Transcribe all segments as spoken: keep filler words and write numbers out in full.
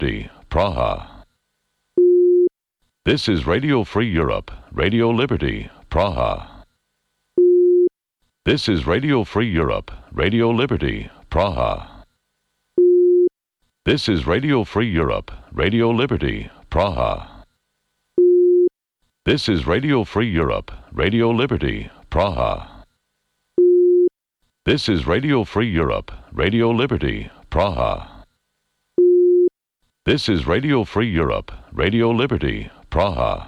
Liberty, Praha. This is Radio Free Europe, Radio Liberty, Praha. This is Radio Free Europe, Radio Liberty, Praha. This is Radio Free Europe, Radio Liberty, Praha. This is Radio Free Europe, Radio Liberty, Praha. This is Radio Free Europe, Radio Liberty, Praha. This is Radio Free Europe, Radio Liberty, Praha.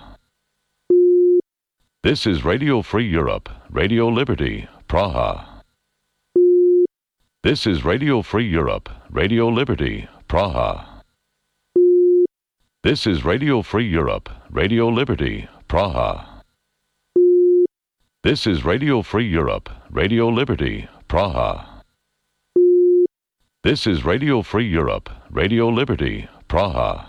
This is Radio Free Europe, Radio Liberty, Praha. This is Radio Free Europe, Radio Liberty, Praha. This is Radio Free Europe, Radio Liberty, Praha. This is Radio Free Europe, Radio Liberty, Praha. This is Radio Free Europe, Radio Liberty, Praha.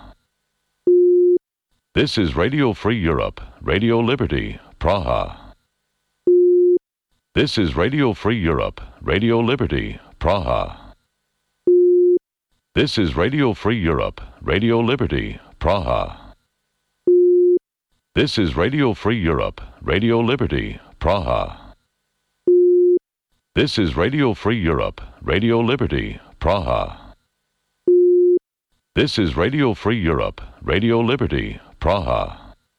This is Radio Free Europe, Radio Liberty, Praha. This is Radio Free Europe, Radio Liberty, Praha. This is Radio Free Europe, Radio Liberty, Praha. This is Radio Free Europe, Radio Liberty, Praha. This is Radio Free Europe, Radio Liberty, Praha. This is Radio Free Europe, Radio Liberty, Praha.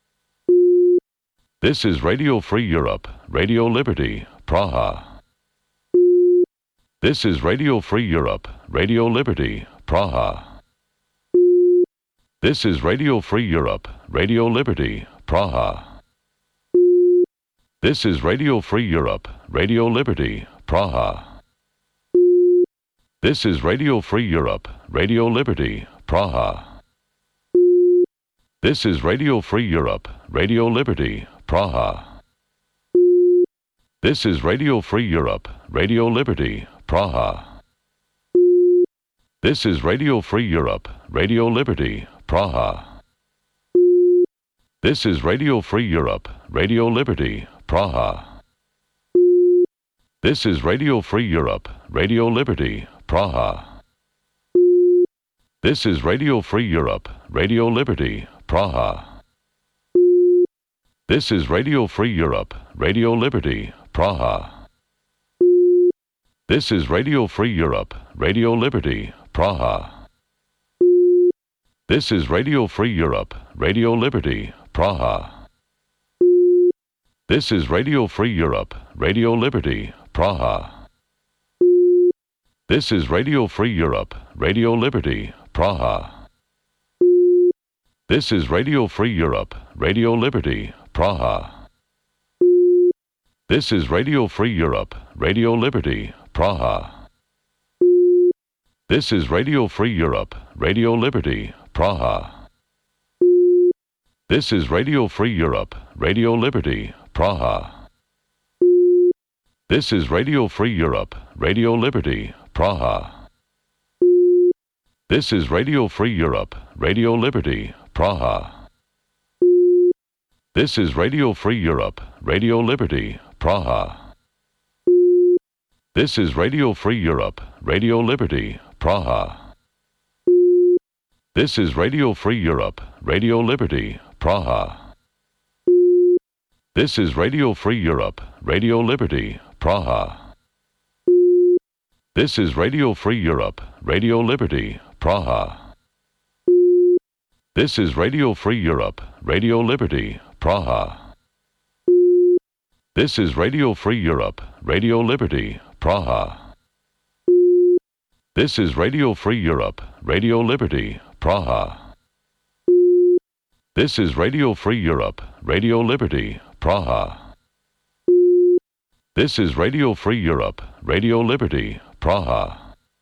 This is Radio Free Europe, Radio Liberty, Praha. This is Radio Free Europe, Radio Liberty, Praha. This is Radio Free Europe, Radio Liberty, Praha. This is Radio Free Europe, Radio Liberty, Praha. This is Radio Free Europe, Radio Liberty, Praha. This is Radio Free Europe, Radio Liberty, Praha. This is Radio Free Europe, Radio Liberty, Praha. This is Radio Free Europe, Radio Liberty, Praha. This is Radio Free Europe, Radio Liberty, Praha. This is Radio Free Europe, Radio Liberty, Praha. This is Radio Free Europe, Radio Liberty, Praha. This is Radio Free Europe, Radio Liberty, Praha. This is Radio Free Europe, Radio Liberty, Praha. This is Radio Free Europe, Radio Liberty, Praha. This is Radio Free Europe, Radio Liberty, Praha. This is Radio Free Europe, Radio Liberty, Praha. This is Radio Free Europe, Radio Liberty, Praha. This is Radio Free Europe, Radio Liberty, Praha. This is Radio Free Europe, Radio Liberty, Praha. This is Radio Free Europe, Radio Liberty, Praha. This is Radio Free Europe, Radio Liberty, Praha. This is Radio Free Europe, Radio Liberty, Praha. This is Radio Free Europe, Radio Liberty, Praha. This is Radio Free Europe, Radio Liberty, Praha. This is Radio Free Europe, Radio Liberty, Praha. This is Radio Free Europe, Radio Liberty, Praha. This is Radio Free Europe, Radio Liberty, Praha. This is Radio Free Europe, Radio Liberty, Praha. This is Radio Free Europe, Radio Liberty, Praha. This is Radio Free Europe, Radio Liberty, Praha. This is Radio Free Europe, Radio Liberty, Praha. This is Radio Free Europe, Radio Liberty, Praha.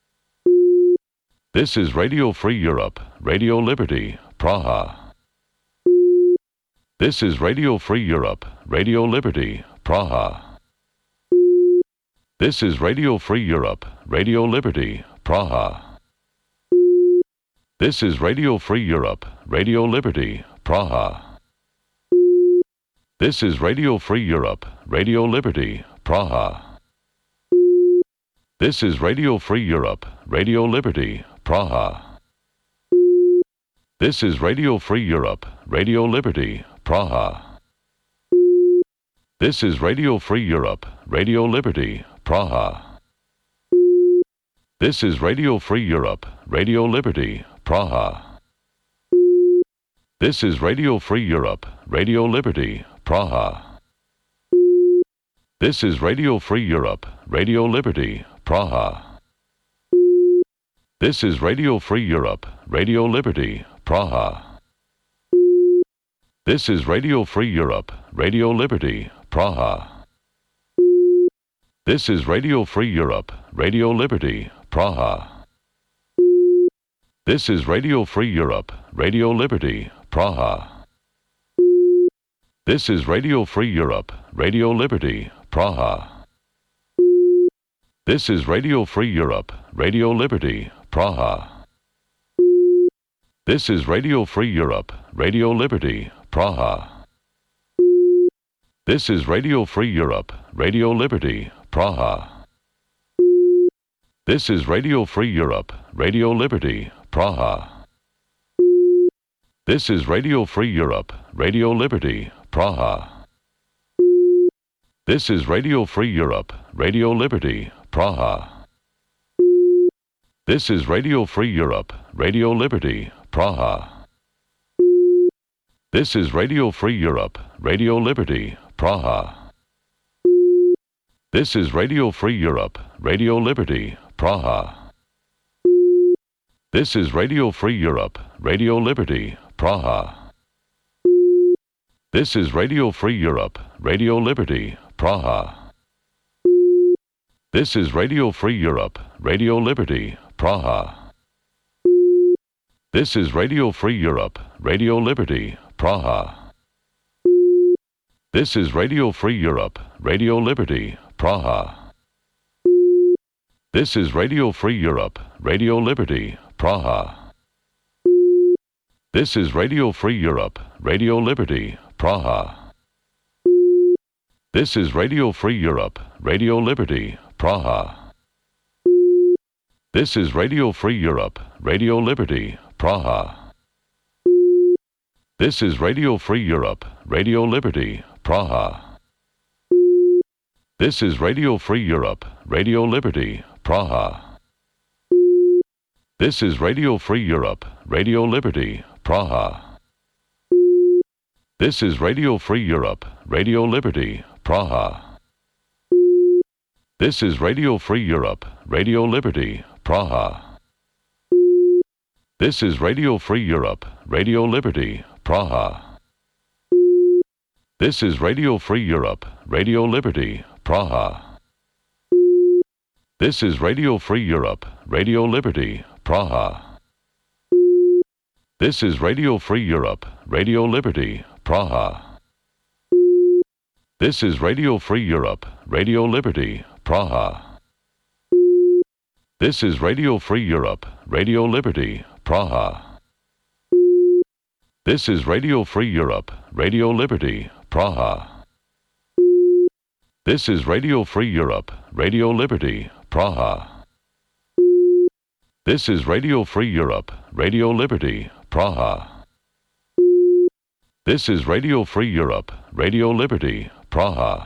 This is Radio Free Europe, Radio Liberty, Praha. This is Radio Free Europe, Radio Liberty, Praha. This is Radio Free Europe, Radio Liberty, Praha. This is Radio Free Europe, Radio Liberty, Praha. This is Radio Free Europe, Radio Liberty, Praha. This is Radio Free Europe, Radio Liberty, Praha. This is Radio Free Europe, Radio Liberty, Praha. This is Radio Free Europe, Radio Liberty, Praha. This is Radio Free Europe, Radio Liberty, Praha. This is Radio Free Europe, Radio Liberty, Praha. This is Radio Free Europe, Radio Liberty, Praha. This is Radio Free Europe, Radio Liberty, Praha. This is Radio Free Europe, Radio Liberty, Praha. This is Radio Free Europe, Radio Liberty, Praha. This is Radio Free Europe, Radio Liberty, Praha. This is Radio Free Europe, Radio Liberty, Praha. This is Radio Free Europe, Radio Liberty, Praha. This is Radio Free Europe, Radio Liberty, Praha. This is Radio Free Europe, Radio Liberty, Praha. This is Radio Free Europe, Radio Liberty, Praha. This is Radio Free Europe, Radio Liberty, Praha. This is Radio Free Europe, Radio Liberty, Praha. This is Radio Free Europe, Radio Liberty, Praha. This is Radio Free Europe, Radio Liberty, Praha. This is Radio Free Europe, Radio Liberty, Praha. This is Radio Free Europe, Radio Liberty, Praha. This is Radio Free Europe, Radio Liberty, Praha. This is Radio Free Europe, Radio Liberty, Praha. This is Radio Free Europe, Radio Liberty, Praha. This is Radio Free Europe, Radio Liberty, Praha. This is Radio Free Europe, Radio Liberty, Praha. This is Radio Free Europe, Radio Liberty, Praha. This is Radio Free Europe, Radio Liberty, Praha. This is Radio Free Europe, Radio Liberty, Praha. This is Radio Free Europe, Radio Liberty, Praha. This is Radio Free Europe, Radio Liberty, Praha. This is Radio Free Europe, Radio Liberty, Praha. This is Radio Free Europe, Radio Liberty, Praha. This is Radio Free Europe, Radio Liberty, Praha. This is Radio Free Europe, Radio Liberty, Praha. This is Radio Free Europe, Radio Liberty, Praha. This is Radio Free Europe, Radio Liberty, Praha. This is Radio Free Europe, Radio Liberty, Praha. This is Radio Free Europe, Radio Liberty, Praha. This is Radio Free Europe, Radio Liberty, Praha. This is Radio Free Europe, Radio Liberty, Praha. This is Radio Free Europe, Radio Liberty, Praha. This is Radio Free Europe, Radio Liberty, Praha. This is Radio Free Europe, Radio Liberty, Praha.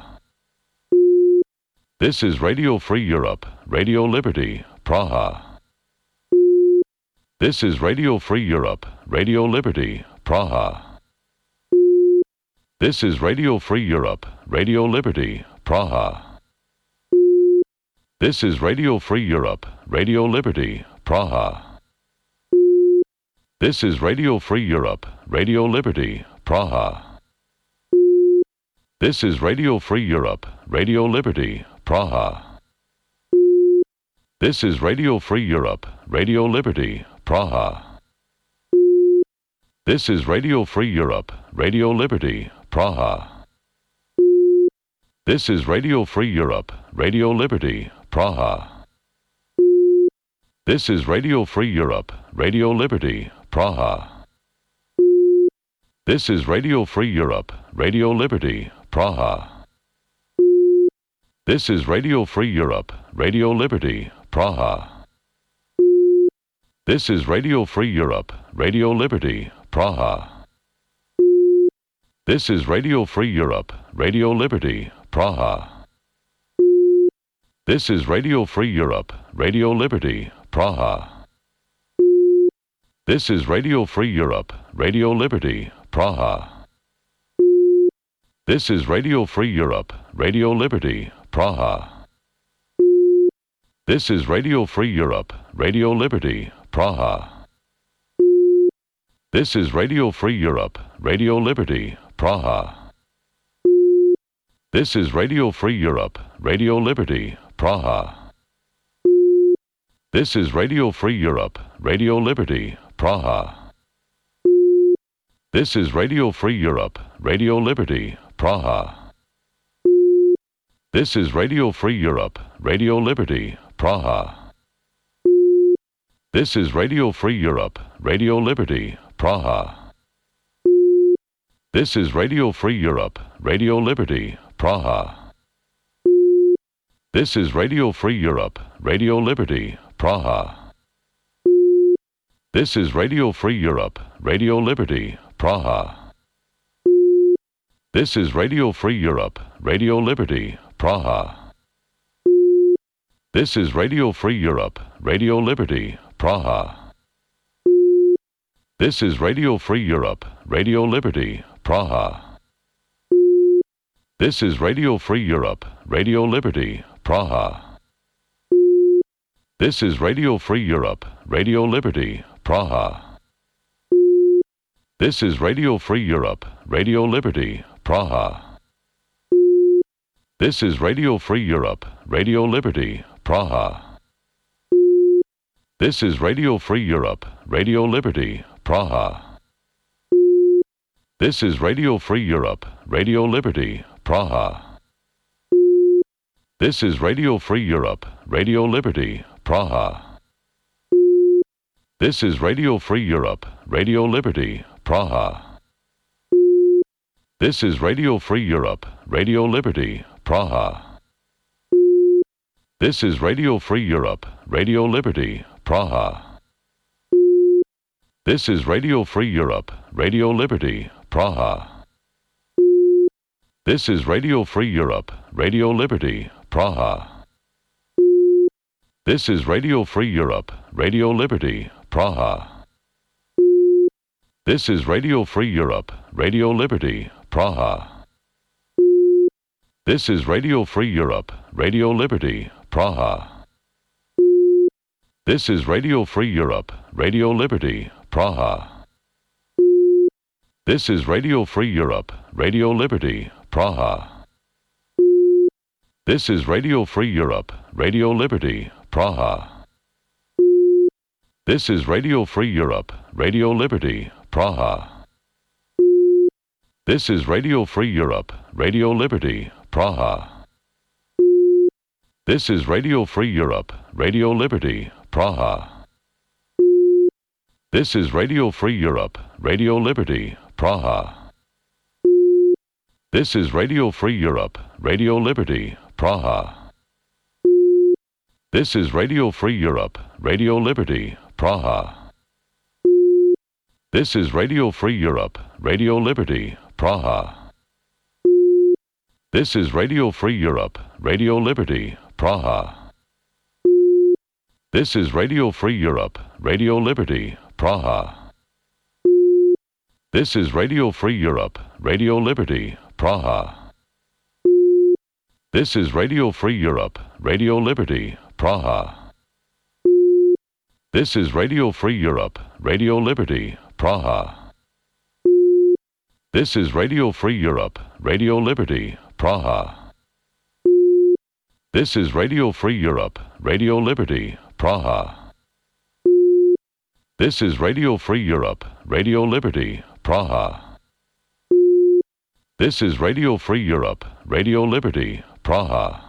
This is Radio Free Europe, Radio Liberty, Praha. This is Radio Free Europe, Radio Liberty, Praha. This is Radio Free Europe, Radio Liberty, Praha. This is Radio Free Europe, Radio Liberty, Praha. This is Radio Free Europe, Radio Liberty, Praha. This is Radio Free Europe, Radio Liberty, Praha. This is Radio Free Europe, Radio Liberty, Praha. This is Radio Free Europe, Radio Liberty, Praha. This is Radio Free Europe, Radio Liberty, Praha. This is Radio Free Europe, Radio Liberty, Praha. This is Radio Free Europe, Radio Liberty, Praha. This is Radio Free Europe, Radio Liberty, Praha. This is Radio Free Europe, Radio Liberty, Praha. This is Radio Free Europe, Radio Liberty, Praha. This is Radio Free Europe, Radio Liberty, Praha. This is Radio Free Europe, Radio Liberty, Praha. This is Radio Free Europe, Radio Liberty, Praha. This is Radio Free Europe, Radio Liberty, Praha. This is Radio Free Europe, Radio Liberty, Praha. This is Radio Free Europe, Radio Liberty, Praha. This is Radio Free Europe, Radio Liberty, Praha. This is Radio Free Europe, Radio Liberty, Praha. This is Radio Free Europe, Radio Liberty, Praha. This is Radio Free Europe, Radio Liberty, Praha. This is Radio Free Europe, Radio Liberty, Praha. This is Radio Free Europe, Radio Liberty, Praha. This is Radio Free Europe, Radio Liberty, Praha. This is Radio Free Europe, Radio Liberty, Praha. This is Radio Free Europe, Radio Liberty, Praha. This is Radio Free Europe, Radio Liberty, Praha. This is Radio Free Europe, Radio Liberty, Praha. This is Radio Free Europe, Radio Liberty, Praha. This is Radio Free Europe, Radio Liberty, Praha. This is Radio Free Europe, Radio Liberty, Praha. This is Radio Free Europe, Radio Liberty, Praha. This is Radio Free Europe, Radio Liberty, Praha. This is Radio Free Europe, Radio Liberty, Praha. This is Radio Free Europe, Radio Liberty, Praha. This is Radio Free Europe, Radio Liberty, Praha. This is Radio Free Europe, Radio Liberty, Praha. This is Radio Free Europe, Radio Liberty, Praha. This is Radio Free Europe, Radio Liberty, Praha. This is Radio Free Europe, Radio Liberty, Praha. This is Radio Free Europe, Radio Liberty, Praha. This is Radio Free Europe, Radio Liberty, Praha. This is Radio Free Europe, Radio Liberty, Praha. This is Radio Free Europe, Radio Liberty, Praha. This is Radio Free Europe, Radio Liberty, Praha. This is Radio Free Europe, Radio Liberty, Praha. This is Radio Free Europe, Radio Liberty, Praha. This is Radio Free Europe, Radio Liberty, Praha. This is Radio Free Europe, Radio Liberty, Praha. This is Radio Free Europe, Radio Liberty, Praha. This is Radio Free Europe, Radio Liberty, Praha. This is Radio Free Europe, Radio Liberty, Praha. This is Radio Free Europe, Radio Liberty, Praha. This is Radio Free Europe, Radio Liberty, Praha. This is Radio Free Europe, Radio Liberty, Praha. This is Radio Free Europe, Radio Liberty, Praha. This is Radio Free Europe, Radio Liberty, Praha. This is Radio Free Europe, Radio Liberty, Praha. This is Radio Free Europe, Radio Liberty, Praha. This is Radio Free Europe, Radio Liberty, Praha. This is Radio Free Europe, Radio Liberty, Praha.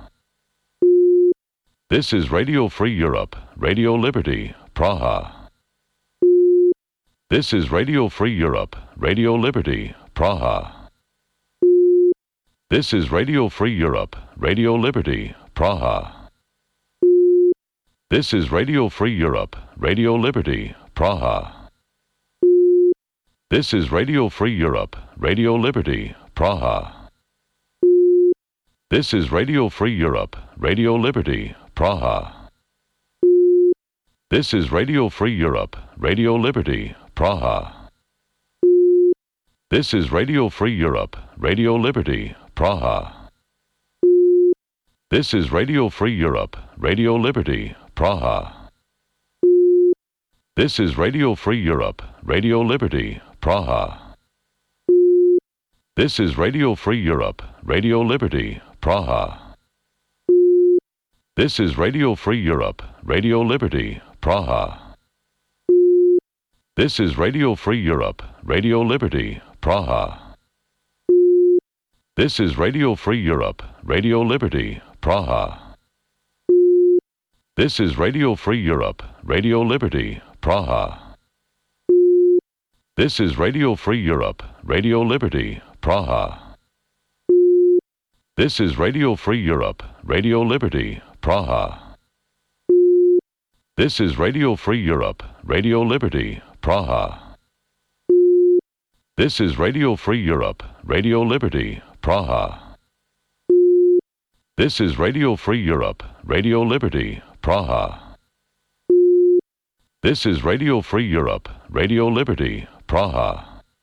This is Radio Free Europe, Radio Liberty, Praha. This is Radio Free Europe, Radio Liberty, Praha. This is Radio Free Europe, Radio Liberty, Praha. This is Radio Free Europe, Radio Liberty, Praha. This is Radio Free Europe, Radio Liberty, Praha. This is Radio Free Europe, Radio Liberty, Praha. This is Radio Free Europe, Radio Liberty, Praha. This is Radio Free Europe, Radio Liberty, Praha. This is Radio Free Europe, Radio Liberty, Praha. This is Radio Free Europe, Radio Liberty, Praha. This is Radio Free Europe, Radio Liberty, Praha. This is Radio Free Europe, Radio Liberty, Praha. This is Radio Free Europe, Radio Liberty, Praha. This is Radio Free Europe, Radio Liberty, Praha. This is Radio Free Europe, Radio Liberty, Praha. This is Radio Free Europe, Radio Liberty, Praha. This is Radio Free Europe, Radio Liberty, Praha. This is Radio Free Europe, Radio Liberty, Praha. This is Radio Free Europe, Radio Liberty, Praha. This is Radio Free Europe, Radio Liberty, Praha. This is Radio Free Europe, Radio Liberty, Praha.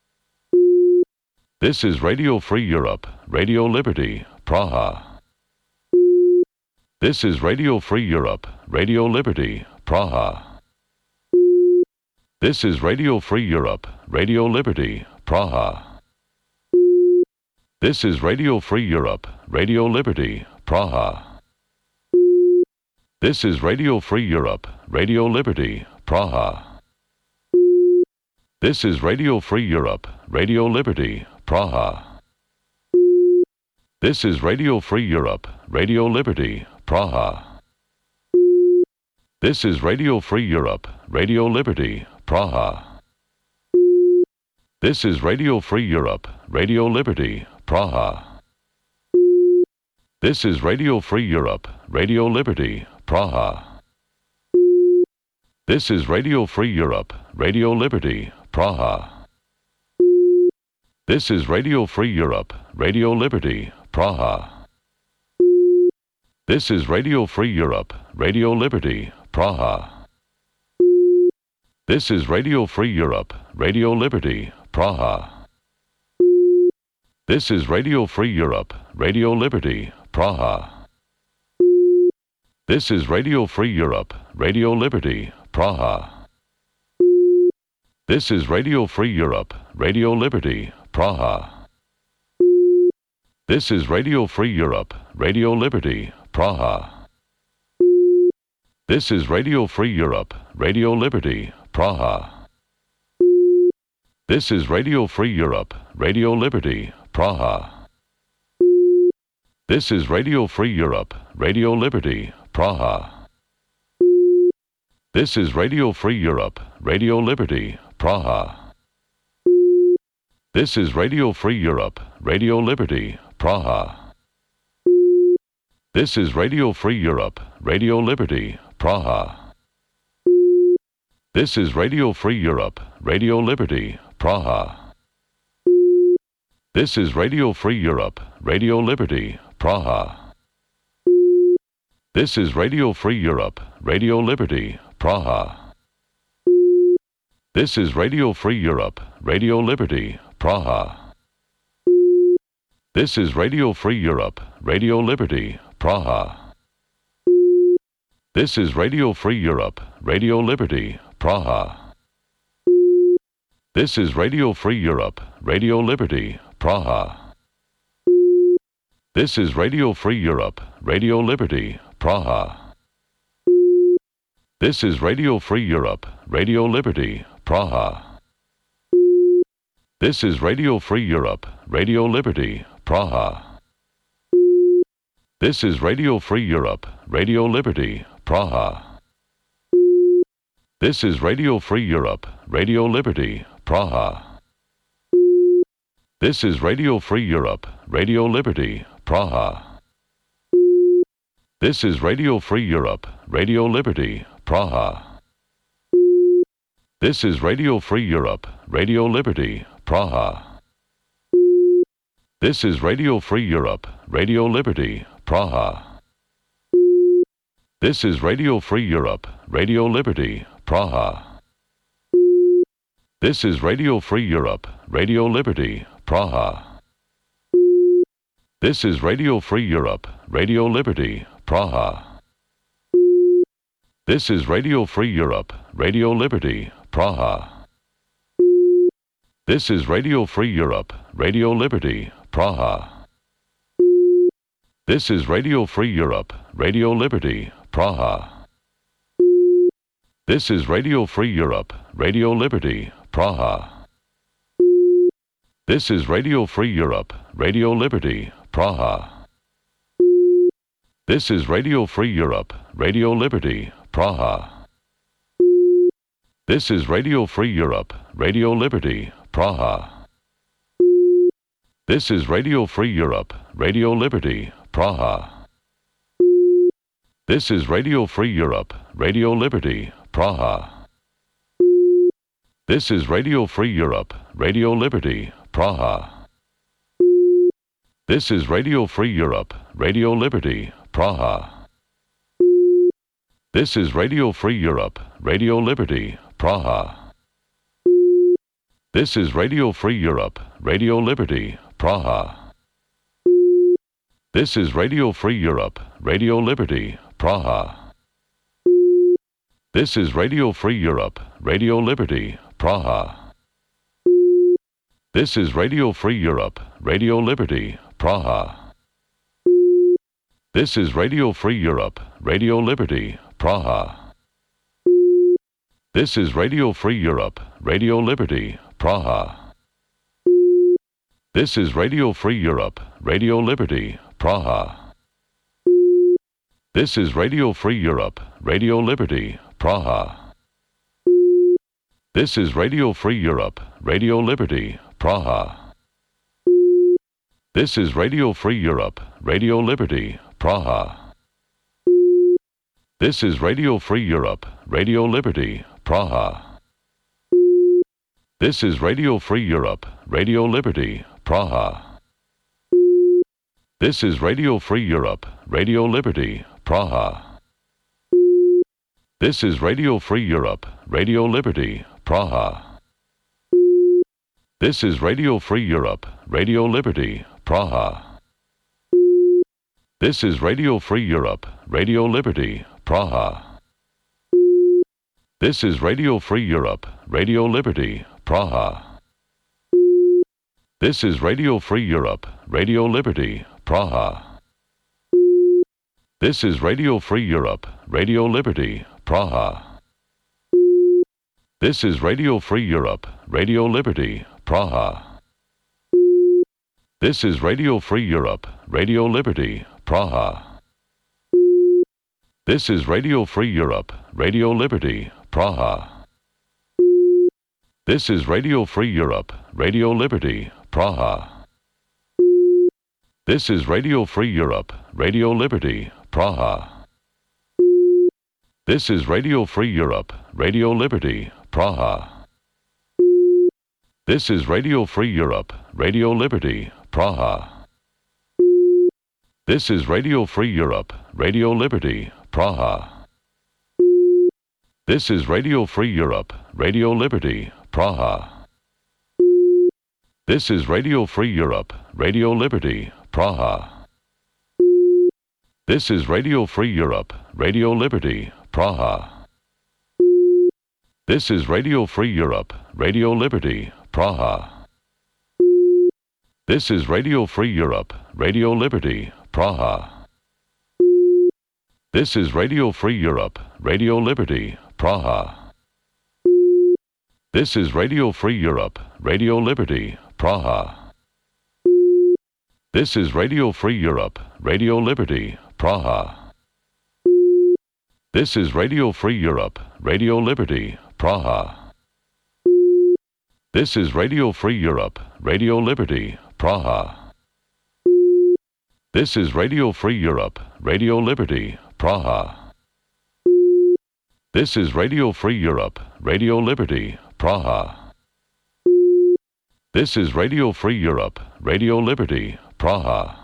This is Radio Free Europe, Radio Liberty, Praha. This is Radio Free Europe, Radio Liberty, Praha. This is Radio Free Europe, Radio Liberty, Praha. This is Radio Free Europe, Radio Liberty, Praha. This is Radio Free Europe, Radio Liberty, Praha. This is Radio Free Europe, Radio Liberty, Praha. This is Radio Free Europe, Radio Liberty, Praha. This is Radio Free Europe, Radio Liberty, Praha. This is Radio Free Europe, Radio Liberty, Praha. This is Radio Free Europe, Radio Liberty, Praha. This is Radio Free Europe, Radio Liberty, Praha. This is Radio Free Europe, Radio Liberty, Praha. This is Radio Free Europe, Radio Liberty, Praha. This is Radio Free Europe, Radio Liberty, Praha. This is Radio Free Europe, Radio Liberty, Praha. This is Radio Free Europe, Radio Liberty, Praha. This is Radio Free Europe, Radio Liberty, Praha. This is Radio Free Europe, Radio Liberty, Praha. This is Radio Free Europe, Radio Liberty, Praha. This is Radio Free Europe, Radio Liberty, Praha. This is Radio Free Europe, Radio Liberty, Praha. This is Radio Free Europe, Radio Liberty, Praha. This is Radio Free Europe, Radio Liberty, Praha. This is Radio Free Europe, Radio Liberty, Praha. This is Radio Free Europe, Radio Liberty, Praha. This is Radio Free Europe, Radio Liberty, Praha. This is Radio Free Europe, Radio Liberty, Praha. This is Radio Free Europe, Radio Liberty, Praha. This is Radio Free Europe, Radio Liberty, Praha. This is Radio Free Europe, Radio Liberty, Praha. This is Radio Free Europe, Radio Liberty, Praha. This is Radio Free Europe, Radio Liberty, Praha. This is Radio Free Europe, Radio Liberty, Praha. This is Radio Free Europe, Radio Liberty, Praha. This is Radio Free Europe, Radio Liberty, Praha. This is Radio Free Europe, Radio Liberty, Praha. This is Radio Free Europe, Radio Liberty, Praha. This is Radio Free Europe, Radio Liberty, Praha. This is Radio Free Europe, Radio Liberty, Praha. This is Radio Free Europe, Radio Liberty, Praha. This is Radio Free Europe, Radio Liberty, Praha. This is Radio Free Europe, Radio Liberty, Praha. This is Radio Free Europe, Radio Liberty, Praha. This is Radio Free Europe, Radio Liberty, Praha. This is Radio Free Europe, Radio Liberty, Praha. This is Radio Free Europe, Radio Liberty, Praha. This is Radio Free Europe, Radio Liberty, Praha. This is Radio Free Europe, Radio Liberty, Praha. This is Radio Free Europe, Radio Liberty, Praha. This is Radio Free Europe, Radio Liberty, Praha. This is Radio Free Europe, Radio Liberty, Praha. This is Radio Free Europe, Radio Liberty, Praha. This is Radio Free Europe, Radio Liberty, Praha. This is Radio Free Europe, Radio Liberty, Praha. This is Radio Free Europe, Radio Liberty, Praha. This is Radio Free Europe, Radio Liberty, Praha. This is Radio Free Europe, Radio Liberty, Praha. This is Radio Free Europe, Radio Liberty, Praha. This is Radio Free Europe, Radio Liberty, Praha. This is Radio Free Europe, Radio Liberty, Praha. This is Radio Free Europe, Radio Liberty, Praha. This is Radio Free Europe, Radio Liberty, Praha. This is Radio Free Europe, Radio Liberty, Praha. This is Radio Free Europe, Radio Liberty, Praha. This is Radio Free Europe, Radio Liberty, Praha. This is Radio Free Europe, Radio Liberty, Praha. This is Radio Free Europe, Radio Liberty, Praha. This is Radio Free Europe, Radio Liberty, Praha. This is Radio Free Europe, Radio Liberty, Praha. This is Radio Free Europe, Radio Liberty, Praha. This is Radio Free Europe, Radio Liberty, Praha. This is Radio Free Europe, Radio Liberty, Praha. This is Radio Free Europe, Radio Liberty, Praha. This is Radio Free Europe, Radio Liberty, Praha. This is Radio Free Europe, Radio Liberty, Praha. This is Radio Free Europe, Radio Liberty, Praha. This is Radio Free Europe, Radio Liberty, Praha. This is Radio Free Europe, Radio Liberty, Praha. This is Radio Free Europe, Radio Liberty, Praha. This is Radio Free Europe, Radio Liberty, Praha. This is Radio Free Europe, Radio Liberty, Praha. This is Radio Free Europe, Radio Liberty, Praha. This is Radio Free Europe, Radio Liberty, Praha. This is Radio Free Europe, Radio Liberty, Praha. This is Radio Free Europe, Radio Liberty, Praha. This is Radio Free Europe, Radio Liberty, Praha. This is Radio Free Europe, Radio Liberty, Praha. This is Radio Free Europe, Radio Liberty, Praha. This is Radio Free Europe, Radio Liberty, Praha. This is Radio Free Europe, Radio Liberty, Praha. This is Radio Free Europe, Radio Liberty, Praha. This is Radio Free Europe, Radio Liberty, Praha. This is Radio Free Europe, Radio Liberty, Praha. This is Radio Free Europe, Radio Liberty, Praha. This is Radio Free Europe, Radio Liberty, Praha.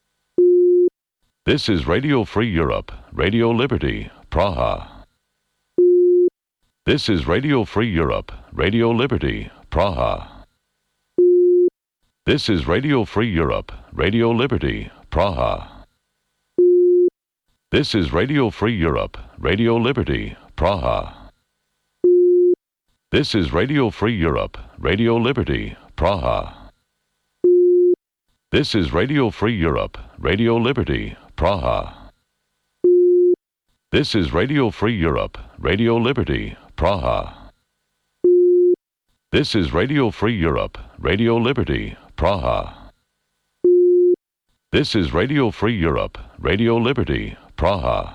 This is Radio Free Europe, Radio Liberty, Praha. This is Radio Free Europe, Radio Liberty, Praha. This is Radio Free Europe, Radio Liberty, Praha. This is Radio Free Europe, Radio Liberty, Praha. This is Radio Free Europe, Radio Liberty, Praha. This is Radio Free Europe, Radio Liberty, Praha. This is Radio Free Europe, Radio Liberty, Praha. This is Radio Free Europe, Radio Liberty, Praha. This is Radio Free Europe, Radio Liberty, Praha.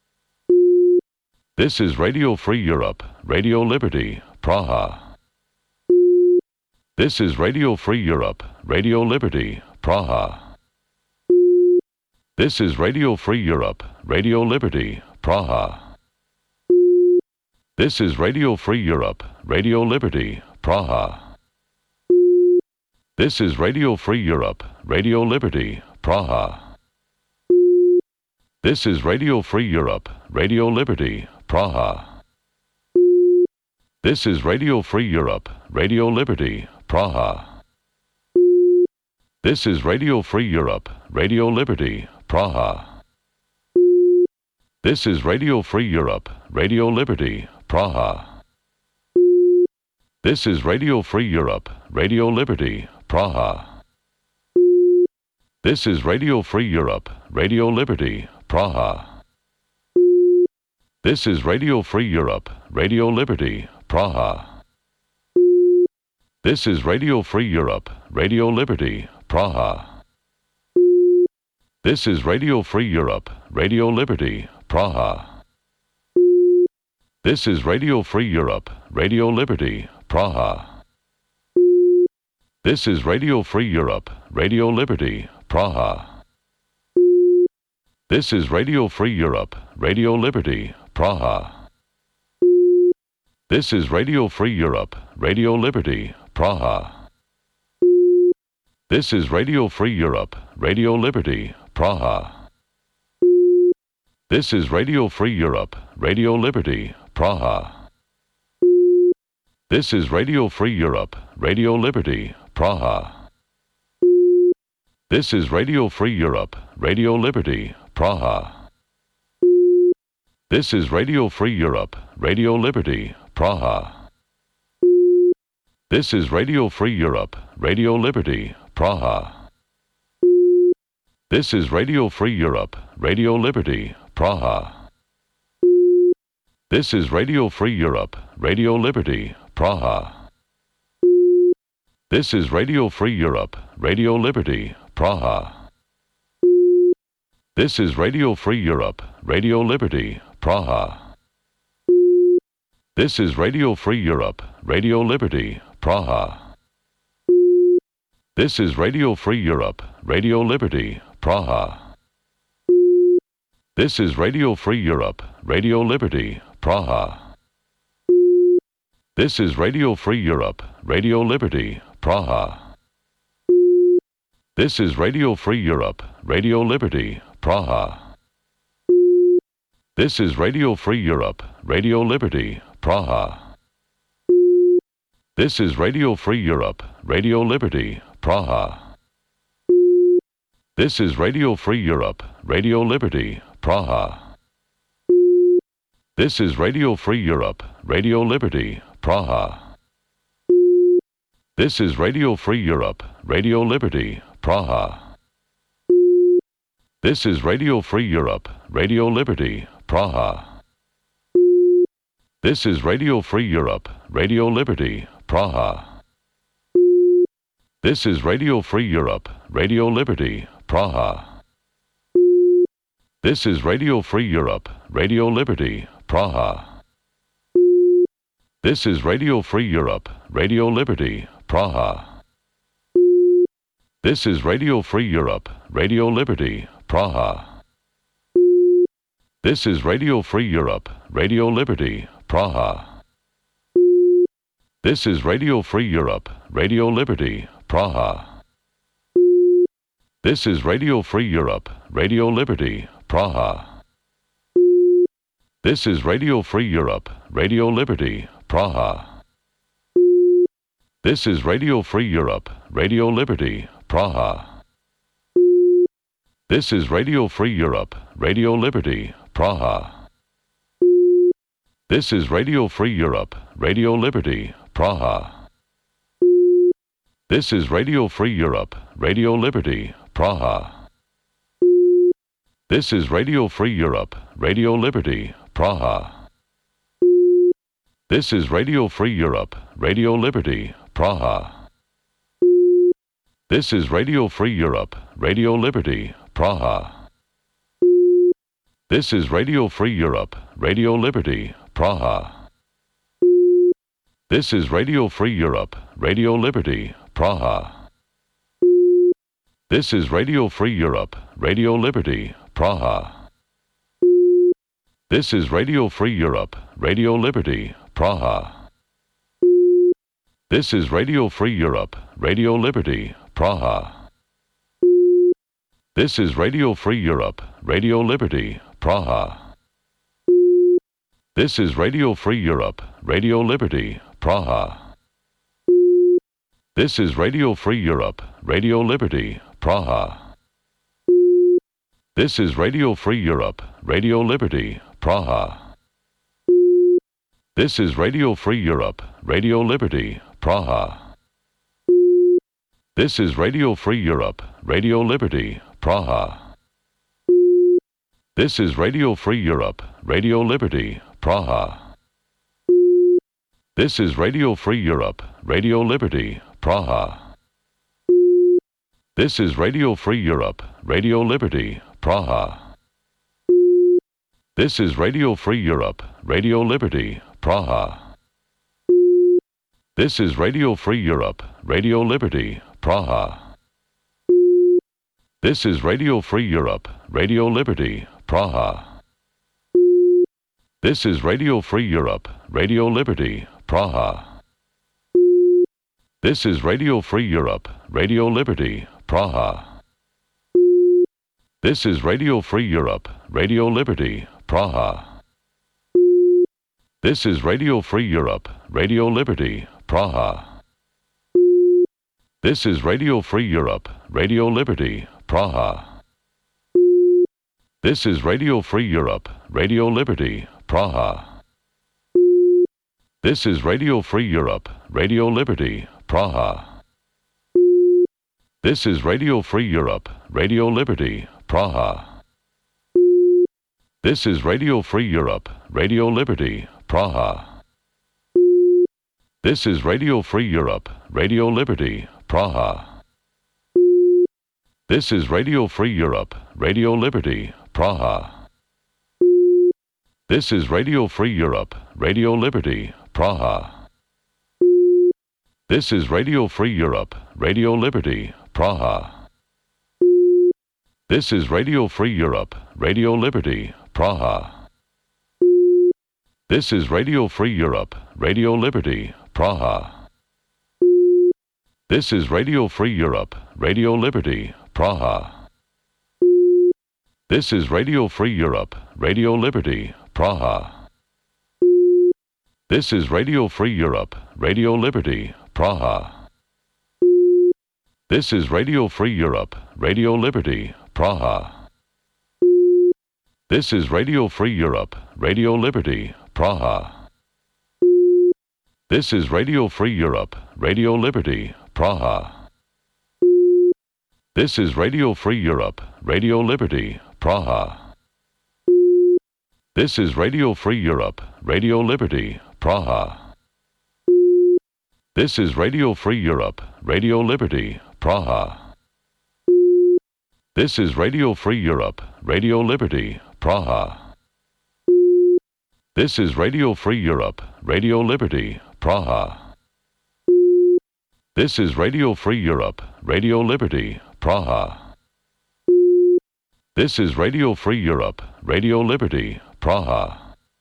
This is Radio Free Europe, Radio Liberty, Praha. This is Radio Free Europe, Radio Liberty, Praha. This is Radio Free Europe, Radio Liberty, Praha. This is Radio Free Europe, Radio Liberty, Praha. This is Radio Free Europe, Radio Liberty, Praha. This is Radio Free Europe, Radio Liberty, Praha. This is Radio Free Europe, Radio Liberty, Praha. This is Radio Free Europe, Radio Liberty, Praha. This is Radio Free Europe, Radio Liberty, Praha. This is Radio Free Europe, Radio Liberty, Praha. This is Radio Free Europe, Radio Liberty, Praha. This is Radio Free Europe, Radio Liberty, Praha. This is Radio Free Europe, Radio Liberty, Praha. This is Radio Free Europe, Radio Liberty, Praha. This is Radio Free Europe, Radio Liberty, Praha. This is Radio Free Europe, Radio Liberty, Praha. This is Radio Free Europe, Radio Liberty, Praha. This is Radio Free Europe, Radio Liberty, Praha. This is Radio Free Europe, Radio Liberty, Praha. This is Radio Free Europe, Radio Liberty, Praha. This is Radio Free Europe, Radio Liberty, Praha. This is Radio Free Europe, Radio Liberty, Praha. This is Radio Free Europe, Radio Liberty, Praha. This is Radio Free Europe, Radio Liberty, Praha. This is Radio Free Europe, Radio Liberty, Praha. This is Radio Free Europe, Radio Liberty, Praha. This is Radio Free Europe, Radio Liberty, Praha. This is Radio Free Europe, Radio Liberty, Praha. This is Radio Free Europe, Radio Liberty, Praha. This is Radio Free Europe, Radio Liberty, Praha. This is Radio Free Europe, Radio Liberty, Praha. This is Radio Free Europe, Radio Liberty, Praha. This is Radio Free Europe, Radio Liberty, Praha. This is Radio Free Europe, Radio Liberty, Praha. This is Radio Free Europe, Radio Liberty, Praha. This is Radio Free Europe, Radio Liberty, Praha. This is Radio Free Europe, Radio Liberty, Praha. This is Radio Free Europe, Radio Liberty, Praha. This is Radio Free Europe, Radio Liberty, Praha. This is Radio Free Europe, Radio Liberty, Praha. This is Radio Free Europe, Radio Liberty, Praha. This is Radio Free Europe, Radio Liberty, Praha. This is Radio Free Europe, Radio Liberty, Praha. This is Radio Free Europe, Radio Liberty, Praha. This is Radio Free Europe, Radio Liberty, Praha. This is Radio Free Europe, Radio Liberty, Praha. This is Radio Free Europe, Radio Liberty, Praha. This is Radio Free Europe, Radio Liberty, Praha. This is Radio Free Europe, Radio Liberty, Praha. This is Radio Free Europe, Radio Liberty, Praha. This is Radio Free Europe, Radio Liberty, Praha. This is Radio Free Europe, Radio Liberty, Praha. This is Radio Free Europe, Radio Liberty, Praha. This is Radio Free Europe, Radio Liberty, Praha. This is Radio Free Europe, Radio Liberty, Praha. This is Radio Free Europe, Radio Liberty, Praha. This is Radio Free Europe, Radio Liberty, Praha. This is Radio Free Europe, Radio Liberty, Praha. This is Radio Free Europe, Radio Liberty, Praha. This is Radio Free Europe, Radio Liberty, Praha. This is Radio Free Europe, Radio Liberty, Praha. This is Radio Free Europe, Radio Liberty, Praha. This is Radio Free Europe, Radio Liberty, Praha. This is Radio Free Europe, Radio Liberty, Praha. This is Radio Free Europe, Radio Liberty, Praha. This is Radio Free Europe, Radio Liberty, Praha. This is Radio Free Europe, Radio Liberty, Praha. This is Radio Free Europe, Radio Liberty, Praha. This is Radio Free Europe, Radio Liberty, Praha. This is Radio Free Europe, Radio Liberty, Praha. This is Radio Free Europe, Radio Liberty, Praha. This is Radio Free Europe, Radio Liberty, Praha. This is Radio Free Europe, Radio Liberty, Praha. This is Radio Free Europe, Radio Liberty, Praha. This is Radio Free Europe, Radio Liberty, Praha. This is Radio Free Europe, Radio Liberty, Praha. This is Radio Free Europe, Radio Liberty, Praha. This is Radio Free Europe, Radio Liberty, Praha. This is Radio Free Europe, Radio Liberty, Praha. This is Radio Free Europe, Radio Liberty, Praha. This is Radio Free Europe, Radio Liberty, Praha. This is Radio Free Europe, Radio Liberty, Praha. This is Radio Free Europe, Radio Liberty, Praha. This is Radio Free Europe, Radio Liberty, Praha. This is Radio Free Europe, Radio Liberty, Praha. This is Radio Free Europe, Radio Liberty, Praha. This is Radio Free Europe, Radio Liberty, Praha. This is Radio Free Europe, Radio Liberty, Praha. This is Radio Free Europe, Radio Liberty, Praha. This is Radio Free Europe, Radio Liberty, Praha. This is Radio Free Europe, Radio Liberty, Praha. This is Radio Free Europe, Radio Liberty, Praha. This is Radio Free Europe, Radio Liberty, Praha. This is Radio Free Europe, Radio Liberty, Praha. This is Radio Free Europe, Radio Liberty, Praha. This is Radio Free Europe, Radio Liberty, Praha. This is Radio Free Europe, Radio Liberty, Praha. This is Radio Free Europe, Radio Liberty, Praha. This is Radio Free Europe, Radio Liberty, Praha. This is Radio Free Europe, Radio Liberty, Praha.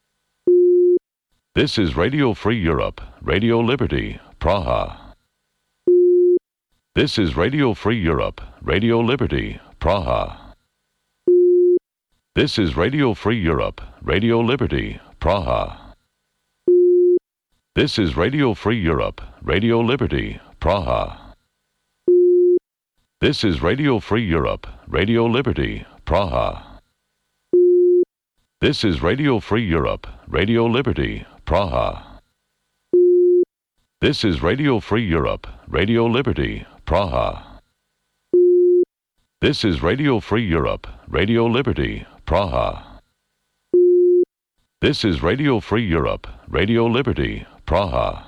This is Radio Free Europe, Radio Liberty, Praha. This is Radio Free Europe, Radio Liberty, Praha. This is Radio Free Europe, Radio Liberty, Praha. This is Radio Free Europe, Radio Liberty, Praha. This is Radio Free Europe, Radio Liberty, Praha. This is Radio Free Europe, Radio Liberty, Praha. This is Radio Free Europe, Radio Liberty, Praha. This is Radio Free Europe, Radio Liberty, Praha. This is Radio Free Europe, Radio Liberty, Praha.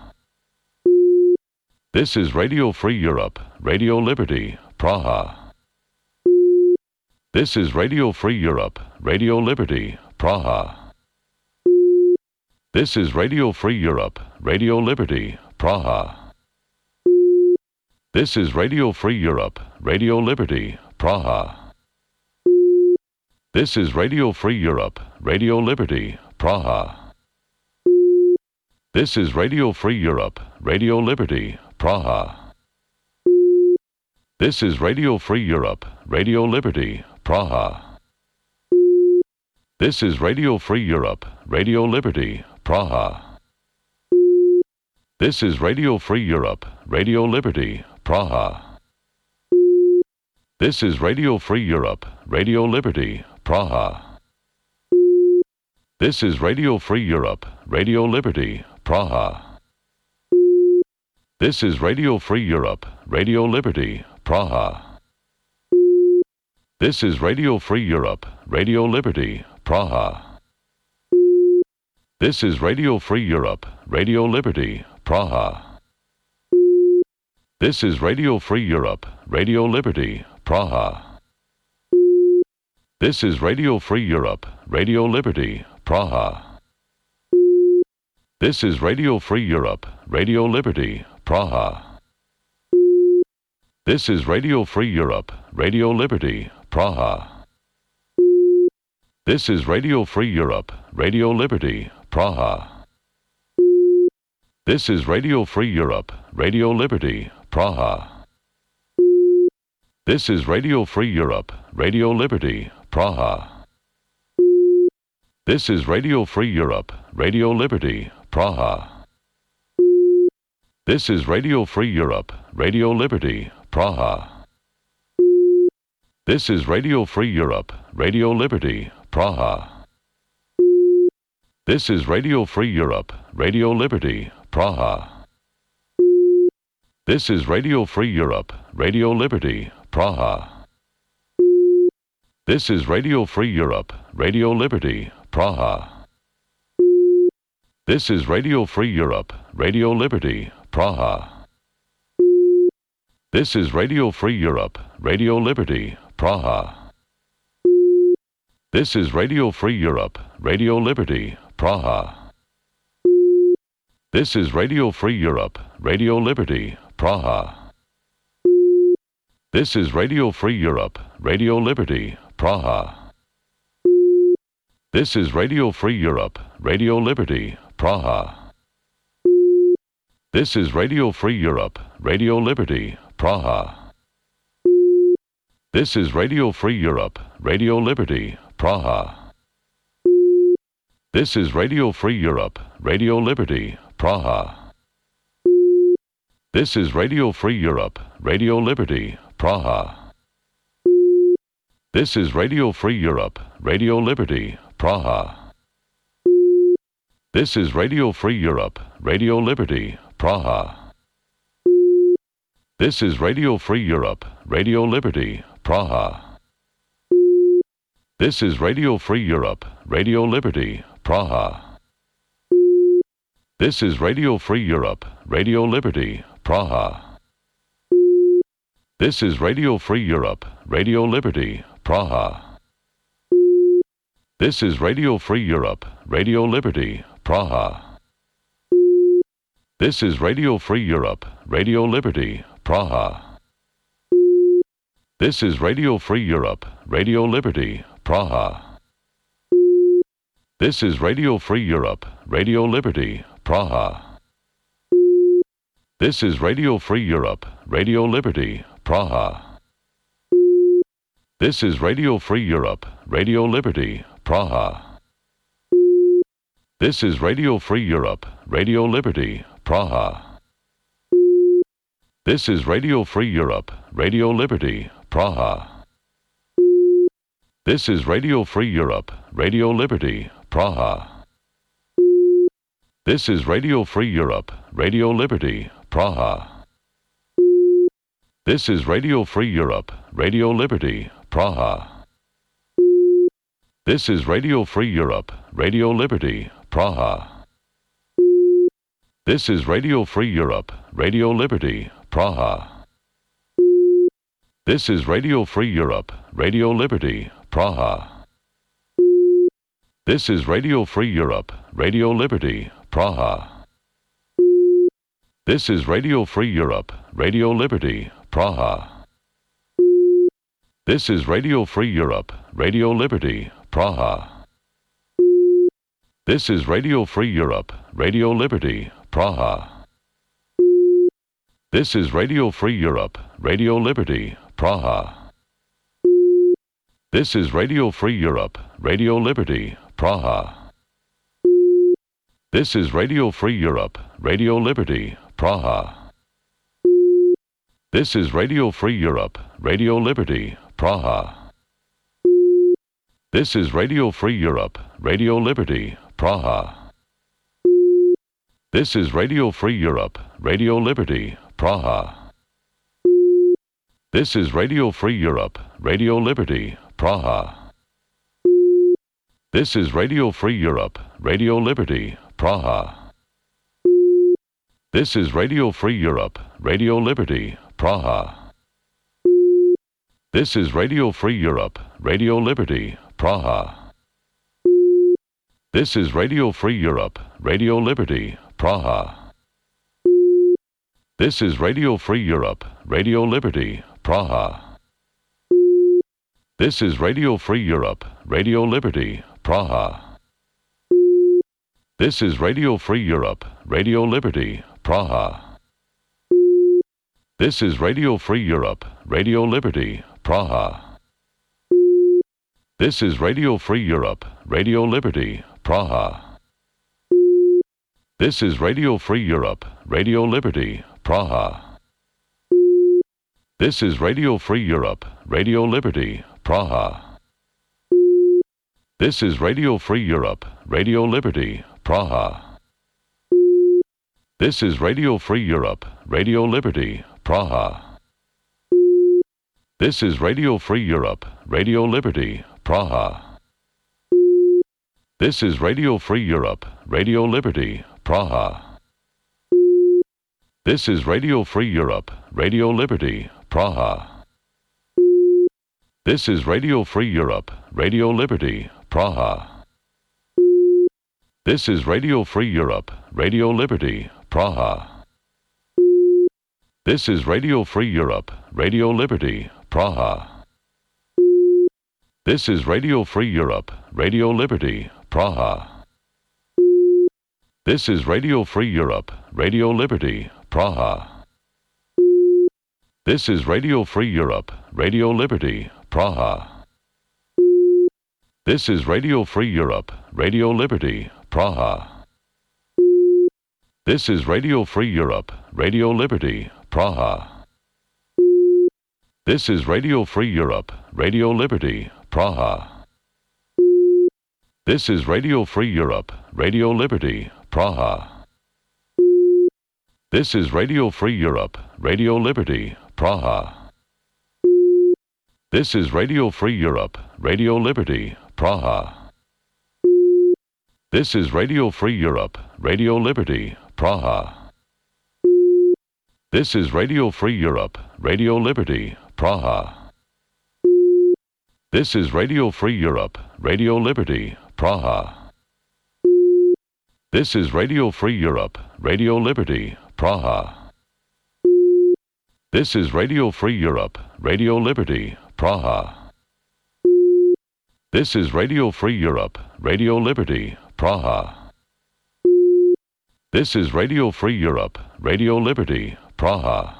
This is Radio Free Europe, Radio Liberty, Praha. This is Radio Free Europe, Radio Liberty, Praha. This is Radio Free Europe, Radio Liberty, Praha. This is Radio Free Europe, Radio Liberty, Praha. This is Radio Free Europe, Radio Liberty, Praha. This is Radio Free Europe, Radio Liberty, Praha. This is Radio Free Europe, Radio Liberty, Praha. This is Radio Free Europe, Radio Liberty, Praha. This is Radio Free Europe, Radio Liberty, Praha. This is Radio Free Europe, Radio Liberty, Praha. This is Radio Free Europe, Radio Liberty, Praha. This is Radio Free Europe, Radio Liberty, Praha. This is Radio Free Europe, Radio Liberty, Praha. This is Radio Free Europe, Radio Liberty, Praha. This is Radio Free Europe, Radio Liberty, Praha. This is Radio Free Europe, Radio Liberty, Praha. This is Radio Free Europe, Radio Liberty, Praha. This is Radio Free Europe, Radio Liberty, Praha. This is Radio Free Europe, Radio Liberty, Praha. This is Radio Free Europe, Radio Liberty, Praha. This is Radio Free Europe, Radio Liberty, Praha. This is Radio Free Europe, Radio Liberty, Praha. This is Radio Free Europe, Radio Liberty, Praha. This is Radio Free Europe, Radio Liberty, Praha. This is Radio Free Europe, Radio Liberty, Praha. This is Radio Free Europe, Radio Liberty, Praha. This is Radio Free Europe, Radio Liberty, Praha. This is Radio Free Europe, Radio Liberty, Praha. This is Radio Free Europe, Radio Liberty, Praha. This is Radio Free Europe, Radio Liberty, Praha. This is Radio Free Europe, Radio Liberty, Praha. This is Radio Free Europe, Radio Liberty, Praha. This is Radio Free Europe, Radio Liberty, Praha. This is Radio Free Europe, Radio Liberty, Praha. This is Radio Free Europe, Radio Liberty, Praha. This is Radio Free Europe, Radio Liberty, Praha. This is Radio Free Europe, Radio Liberty, Praha. This is Radio Free Europe, Radio Liberty, Praha. This is Radio Free Europe, Radio Liberty, Praha. This is Radio Free Europe, Radio Liberty, Praha. This is Radio Free Europe, Radio Liberty, Praha. This is Radio Free Europe, Radio Liberty, Praha. This is Radio Free Europe, Radio Liberty, Praha. This is Radio Free Europe, Radio Liberty, Praha. This is Radio Free Europe, Radio Liberty, Praha. This is Radio Free Europe, Radio Liberty, Praha. This is Radio Free Europe, Radio Liberty, Praha. This is Radio Free Europe, Radio Liberty, Praha. This is Radio Free Europe, Radio Liberty, Praha. This is Radio Free Europe, Radio Liberty, Praha. This is Radio Free Europe, Radio Liberty, Praha. This is Radio Free Europe, Radio Liberty, Praha. This is Radio Free Europe, Radio Liberty, Praha. This is Radio Free Europe, Radio Liberty, Praha. This is Radio Free Europe, Radio Liberty, Praha. This is Radio Free Europe, Radio Liberty, Praha. This is Radio Free Europe, Radio Liberty, Praha. This is Radio Free Europe, Radio Liberty, Praha. This is Radio Free Europe, Radio Liberty, Praha. This is Radio Free Europe, Radio Liberty, Praha. This is Radio Free Europe, Radio Liberty, Praha. This is Radio Free Europe, Radio Liberty, Praha. This is Radio Free Europe, Radio Liberty, Praha. This is Radio Free Europe, Radio Liberty, Praha. This is Radio Free Europe, Radio Liberty, Praha. This is Radio Free Europe, Radio Liberty, Praha. This is Radio Free Europe, Radio Liberty, Praha. This is Radio Free Europe, Radio Liberty, Praha. This is Radio Free Europe, Radio Liberty, Praha. This is Radio Free Europe, Radio Liberty, Praha. This is Radio Free Europe, Radio Liberty, Praha. This is Radio Free Europe, Radio Liberty, Praha. This is Radio Free Europe, Radio Liberty, Praha. This is Radio Free Europe, Radio Liberty, Praha. This is Radio Free Europe, Radio Liberty, Praha. This is Radio Free Europe, Radio Liberty, Praha. This is Radio Free Europe, Radio Liberty, Praha. This is Radio Free Europe, Radio Liberty, Praha. This is Radio Free Europe, Radio Liberty, Praha. This is Radio Free Europe, Radio Liberty, Praha. This is Radio Free Europe, Radio Liberty, Praha. This is Radio Free Europe, Radio Liberty, Praha. This is Radio Free Europe, Radio Liberty, Praha. This is Radio Free Europe, Radio Liberty, Praha. This is Radio Free Europe, Radio Liberty, Praha. This is Radio Free Europe, Radio Liberty, Praha. This is Radio Free Europe, Radio Liberty, Praha. This is Radio Free Europe, Radio Liberty, Praha. This is Radio Free Europe, Radio Liberty, Praha. This is Radio Free Europe, Radio Liberty, Praha. This is Radio Free Europe, Radio Liberty, Praha. This is Radio Free Europe, Radio Liberty, Praha. This is Radio Free Europe, Radio Liberty, Praha. This is Radio Free Europe, Radio Liberty, Praha. This is Radio Free Europe, Radio Liberty, Praha. This is Radio Free Europe, Radio Liberty, Praha. This is Radio Free Europe, Radio Liberty, Praha. This is Radio Free Europe, Radio Liberty, Praha. This is Radio Free Europe, Radio Liberty, Praha. This is Radio Free Europe, Radio Liberty, Praha. This is Radio Free Europe, Radio Liberty, Praha. This is Radio Free Europe, Radio Liberty, Praha. This is Radio Free Europe, Radio Liberty, Praha.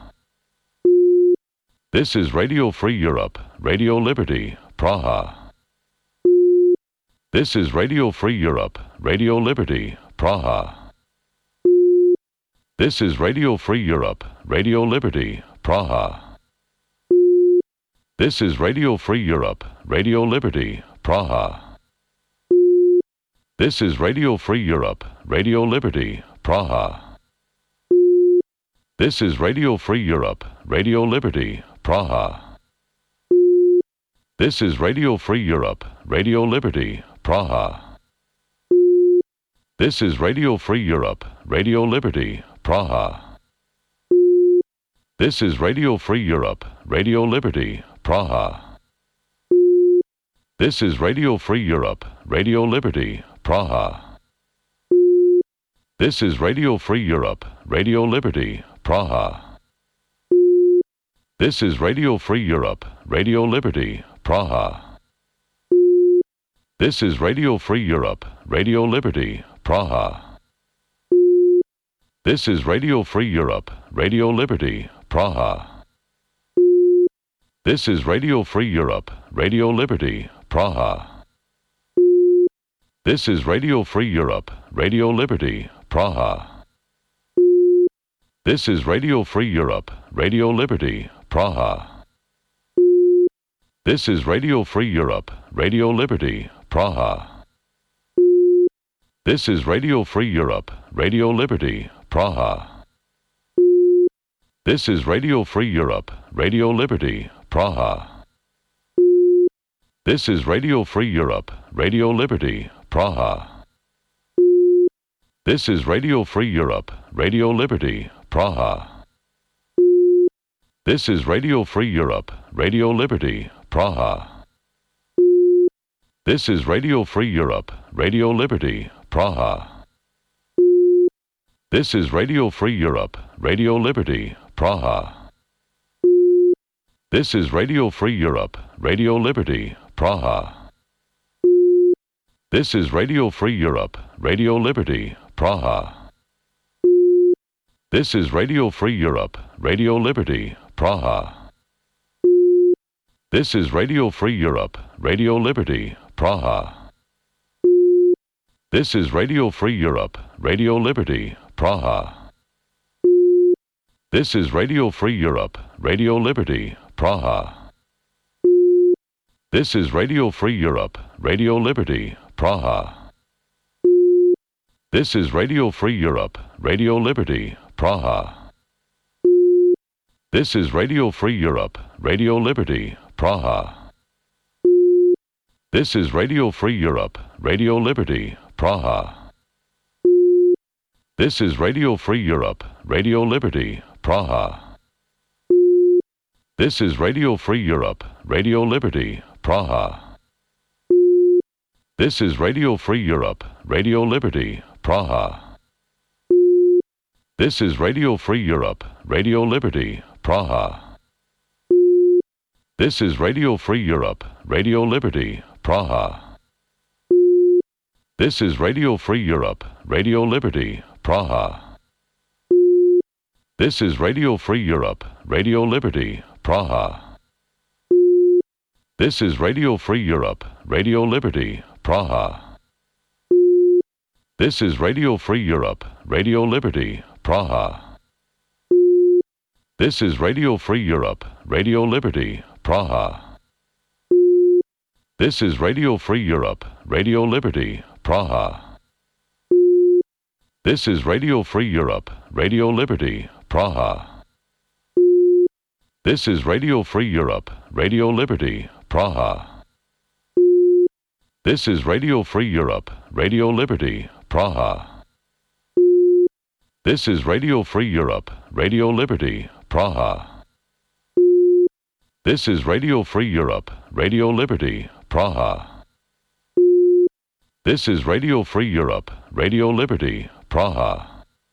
This is Radio Free Europe, Radio Liberty, Praha. This is Radio Free Europe, Radio Liberty, Praha. This is Radio Free Europe, Radio Liberty, Praha. This is Radio Free Europe, Radio Liberty, Praha. This is Radio Free Europe, Radio Liberty, Praha. This is Radio Free Europe, Radio Liberty, Praha. This is Radio Free Europe, Radio Liberty, Praha. This is Radio Free Europe, Radio Liberty, Praha. This is Radio Free Europe, Radio Liberty, Praha. This is Radio Free Europe, Radio Liberty, Praha. This is Radio Free Europe, Radio Liberty, Praha. This is Radio Free Europe, Radio Liberty, Praha. This is Radio Free Europe, Radio Liberty, Praha. This is Radio Free Europe, Radio Liberty, Praha. This is Radio Free Europe, Radio Liberty, Praha. This is Radio Free Europe, Radio Liberty, Praha. This is Radio Free Europe, Radio Liberty, Praha. This is Radio Free Europe, Radio Liberty, Praha. This is Radio Free Europe, Radio Liberty, Praha. This is Radio Free Europe, Radio Liberty, Praha. This is Radio Free Europe, Radio Liberty, Praha. This is Radio Free Europe, Radio Liberty, Praha. This is Radio Free Europe, Radio Liberty, Praha. This is Radio Free Europe, Radio Liberty, Praha. This is Radio Free Europe, Radio Liberty, Praha. This is Radio Free Europe, Radio Liberty, Praha. This is Radio Free Europe, Radio Liberty, Praha. This is Radio Free Europe, Radio Liberty, Praha. This is Radio Free Europe, Radio Liberty, Praha. This is Radio Free Europe, Radio Liberty, Praha. This is Radio Free Europe, Radio Liberty, Praha. This is Radio Free Europe, Radio Liberty, Praha. This is Radio Free Europe, Radio Liberty, Praha. This is Radio Free Europe, Radio Liberty, Praha. This is Radio Free Europe, Radio Liberty, Praha. This is Radio Free Europe, Radio Liberty, Praha. This is Radio Free Europe, Radio Liberty, Praha. This is Radio Free Europe, Radio Liberty, Praha. This is Radio Free Europe, Radio Liberty, Praha. This is Radio Free Europe, Radio Liberty, Praha. This is Radio Free Europe, Radio Liberty, Praha. This is Radio Free Europe, Radio Liberty, Praha. This is Radio Free Europe, Radio Liberty, Praha. This is Radio Free Europe, Radio Liberty, Praha. This is Radio Free Europe, Radio Liberty, Praha. This is Radio Free Europe, Radio Liberty, Praha. This is Radio Free Europe, Radio Liberty, Praha. This is Radio Free Europe, Radio Liberty, Praha. This is Radio Free Europe, Radio Liberty, Praha. This is Radio Free Europe, Radio Liberty, Praha. This is Radio Free Europe, Radio Liberty, Praha. This is Radio Free Europe, Radio Liberty, Praha.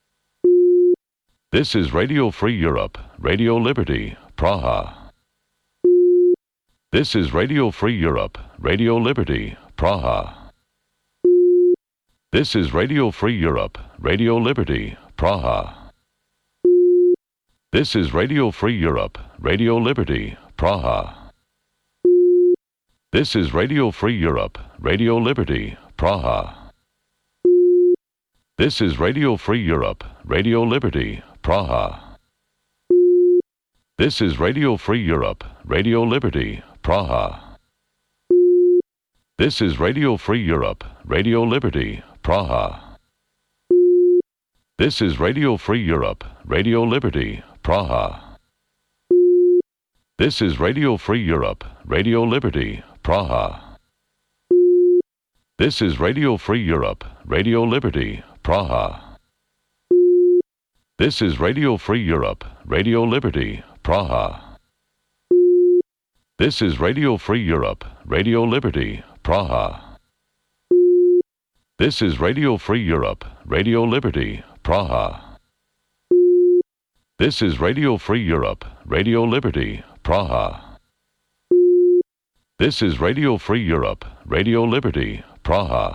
This is Radio Free Europe, Radio Liberty, Praha. This is Radio Free Europe, Radio Liberty, Praha. This is Radio Free Europe, Radio Liberty, Praha. This is Radio Free Europe, Radio Liberty, Praha. This is Radio Free Europe, Radio Liberty, Praha. This is Radio Free Europe, Radio Liberty, Praha. This is Radio Free Europe, Radio Liberty, Praha. This is Radio Free Europe, Radio Liberty, Praha. This is Radio Free Europe, Radio Liberty, Praha. This is Radio Free Europe, Radio Liberty, Praha. This is Radio Free Europe, Radio Liberty, Praha. This is Radio Free Europe, Radio Liberty, Praha. This is Radio Free Europe, Radio Liberty, Praha. This is Radio Free Europe, Radio Liberty, Praha. This is Radio Free Europe, Radio Liberty, Praha. This is Radio Free Europe, Radio Liberty, Praha.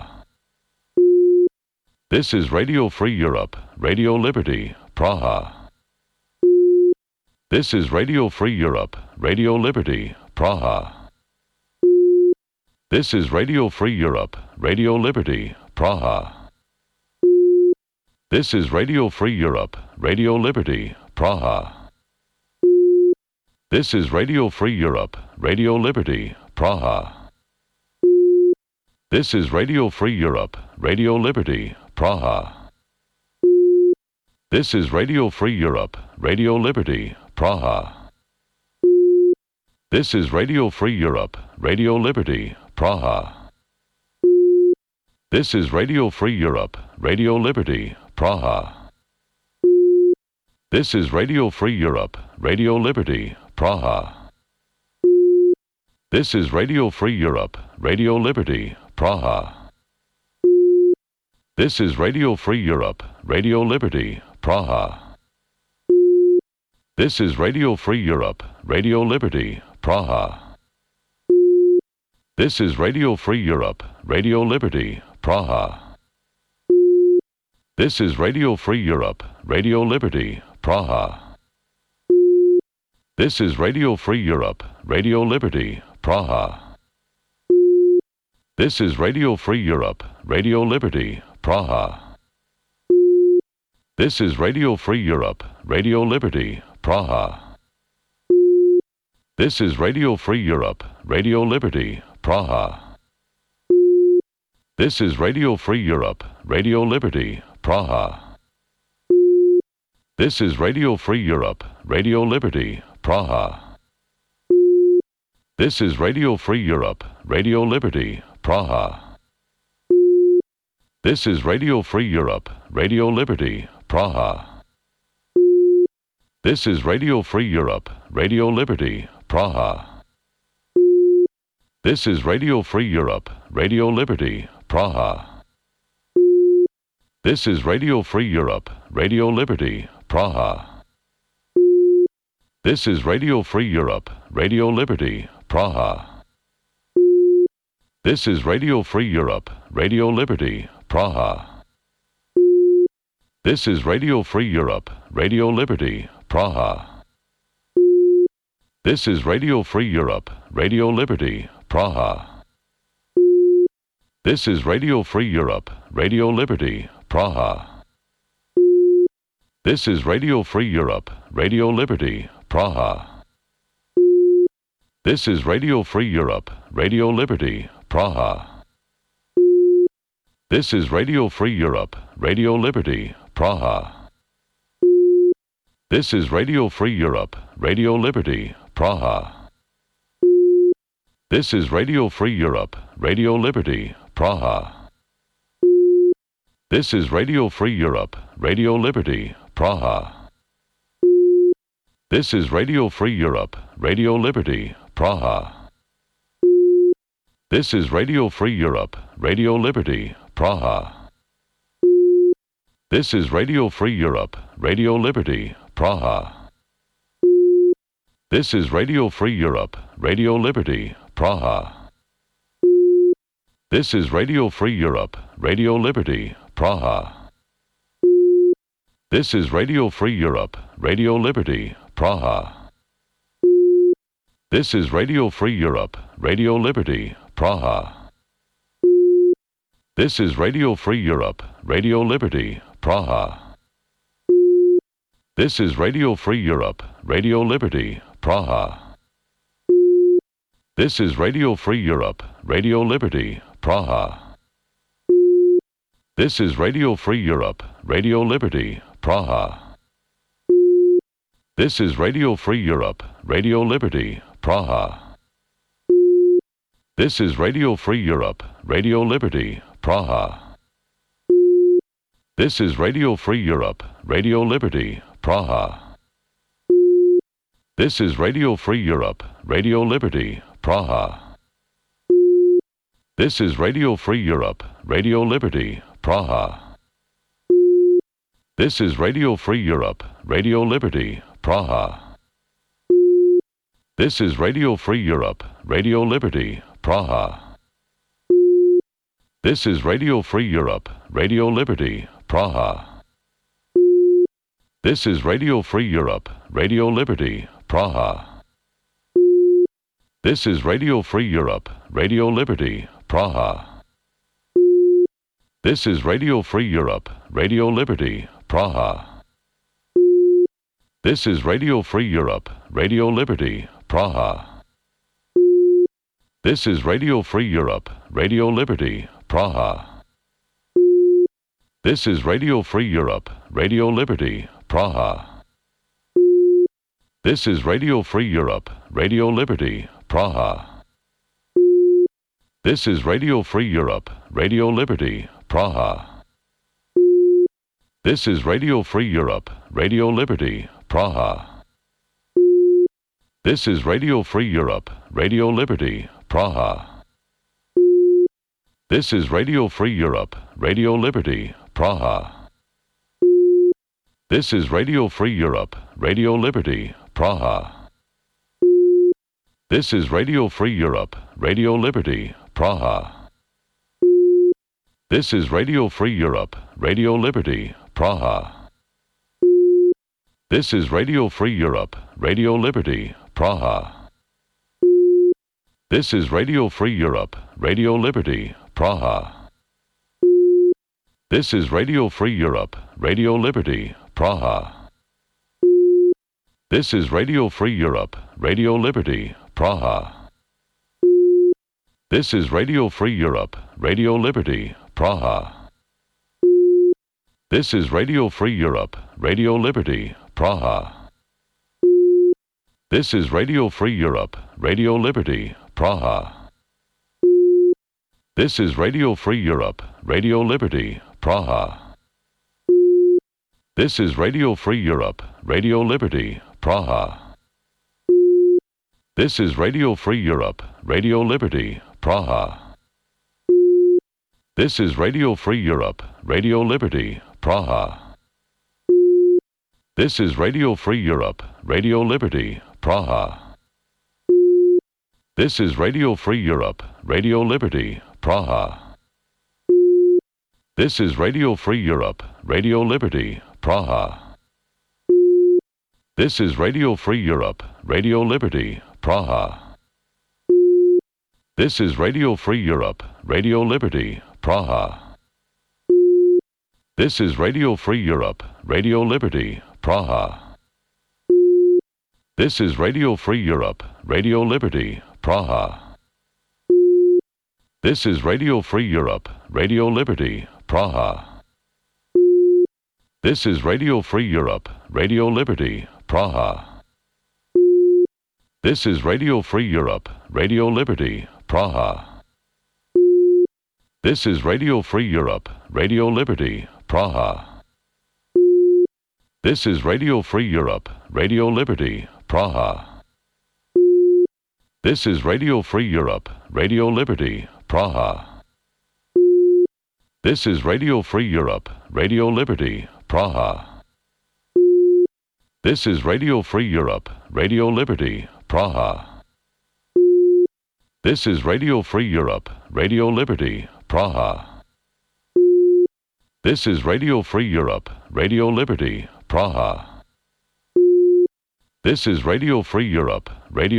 This is Radio Free Europe, Radio Liberty, Praha. This is Radio Free Europe, Radio Liberty, Praha. This is Radio Free Europe, Radio Liberty, Praha. This is Radio Free Europe, Radio Liberty, Praha. This is Radio Free Europe, Radio Liberty, Praha. This is Radio Free Europe, Radio Liberty, Praha. This is Radio Free Europe, Radio Liberty, Praha. This is Radio Free Europe, Radio Liberty, Praha. This is Radio Free Europe, Radio Liberty, Praha. This is Radio Free Europe, Radio Liberty, Praha. This is Radio Free Europe, Radio Liberty, Praha. This is Radio Free Europe, Radio Liberty, Praha. This is Radio Free Europe, Radio Liberty, Praha. This is Radio Free Europe, Radio Liberty, Praha. This is Radio Free Europe, Radio Liberty, Praha. This is Radio Free Europe, Radio Liberty, Praha. This is Radio Free Europe, Radio Liberty, Praha. This is Radio Free Europe, Radio Liberty, Praha. This is Radio Free Europe, Radio Liberty, Praha. This is Radio Free Europe, Radio Liberty, Praha. This is Radio Free Europe, Radio Liberty, Praha. This is Radio Free Europe, Radio Liberty, Praha. This is Radio Free Europe, Radio Liberty, Praha. This is Radio Free Europe, Radio Liberty, Praha. This is Radio Free Europe, Radio Liberty, Praha. This is Radio Free Europe, Radio Liberty, Praha. This is Radio Free Europe, Radio Liberty, Praha. This is Radio Free Europe, Radio Liberty, Praha. This is Radio Free Europe, Radio Liberty, Praha. This is Radio Free Europe, Radio Liberty, Praha. This is Radio Free Europe, Radio Liberty, Praha. This is Radio Free Europe, Radio Liberty, Praha. This is Radio Free Europe, Radio Liberty, Praha. This is Radio Free Europe, Radio Liberty, Praha. This is Radio Free Europe, Radio Liberty, Praha. This is Radio Free Europe, Radio Liberty, Praha. This is Radio Free Europe, Radio Liberty, Praha. This is Radio Free Europe, Radio Liberty, Praha. This is Radio Free Europe, Radio Liberty, Praha. This is Radio Free Europe, Radio Liberty, Praha. This is Radio Free Europe, Radio Liberty, Praha. This is Radio Free Europe, Radio Liberty, Praha. This is Radio Free Europe, Radio Liberty, Praha. This is Radio Free Europe, Radio Liberty, Praha. This is Radio Free Europe, Radio Liberty, Praha. This is Radio Free Europe, Radio Liberty, Praha. This is Radio Free Europe, Radio Liberty, Praha. This is Radio Free Europe, Radio Liberty, Praha. This is Radio Free Europe, Radio Liberty, Praha. This is Radio Free Europe, Radio Liberty, Praha. This is Radio Free Europe, Radio Liberty, Praha. This is Radio Free Europe, Radio Liberty, Praha. This is Radio Free Europe, Radio Liberty, Praha. This is Radio Free Europe, Radio Liberty, Praha. This is Radio Free Europe, Radio Liberty, Praha. This is Radio Free Europe, Radio Liberty, Praha. This is Radio Free Europe, Radio Liberty, Praha. This is Radio Free Europe, Radio Liberty, Praha. This is Radio Free Europe, Radio Liberty, Praha. This is Radio Free Europe, Radio Liberty, Praha. This is Radio Free Europe, Radio Liberty, Praha. This is Radio Free Europe, Radio Liberty, Praha. This is Radio Free Europe, Radio Liberty, Praha. This is Radio Free Europe, Radio Liberty, Praha. This is Radio Free Europe, Radio Liberty, Praha. This is Radio Free Europe, Radio Liberty, Praha. This is Radio Free Europe, Radio Liberty, Praha. This is Radio Free Europe, Radio Liberty, Praha. This is Radio Free Europe, Radio Liberty, Praha. This is Radio Free Europe, Radio Liberty, Praha. This is Radio Free Europe, Radio Liberty, Praha. This is Radio Free Europe, Radio Liberty, Praha. This is Radio Free Europe, Radio Liberty, Praha. This is Radio Free Europe, Radio Liberty, Praha. This is Radio Free Europe, Radio Liberty, Praha. This is Radio Free Europe, Radio Liberty, Praha. This is Radio Free Europe, Radio Liberty, Praha. This is Radio Free Europe, Radio Liberty, Praha. This is Radio Free Europe, Radio Liberty, Praha. This is Radio Free Europe, Radio Liberty, Praha. This is Radio Free Europe, Radio Liberty, Praha. This is Radio Free Europe, Radio Liberty, Praha. This is Radio Free Europe, Radio Liberty, Praha. This is Radio Free Europe, Radio Liberty, Praha. This is Radio Free Europe, Radio Liberty, Praha. This is Radio Free Europe, Radio Liberty, Praha. This is Radio Free Europe, Radio Liberty, Praha. This is Radio Free Europe, Radio Liberty, Praha. This is Radio Free Europe, Radio Liberty, Praha. This is Radio Free Europe, Radio Liberty, Praha. This is Radio Free Europe, Radio Liberty, Praha. This is Radio Free Europe, Radio Liberty, Praha. This is Radio Free Europe, Radio Liberty, Praha. This is Radio Free Europe, Radio Liberty, Praha. This is Radio Free Europe, Radio Liberty, Praha. This is Radio Free Europe, Radio Liberty, Praha. This is Radio Free Europe, Radio Liberty, Praha. This is Radio Free Europe, Radio Liberty, Praha. This is Radio Free Europe, Radio